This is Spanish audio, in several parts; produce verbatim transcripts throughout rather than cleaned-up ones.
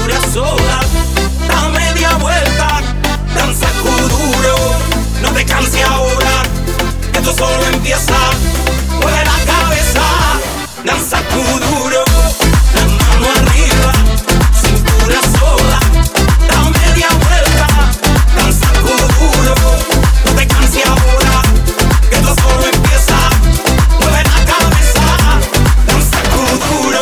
cintura sola, da media vuelta, danza kuduro, no te canses ahora, que esto solo empieza, mueve la cabeza, danza kuduro, la mano arriba, cintura sola, da media vuelta, danza kuduro, no te canses ahora, que esto solo empieza, mueve la cabeza, danza kuduro.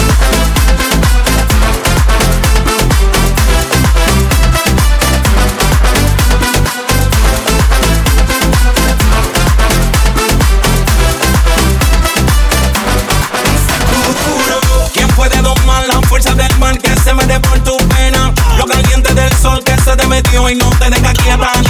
¿Quién puede domar la fuerza del mal que se mete por tu pena? Lo caliente del sol que se te metió y no te deja quieta.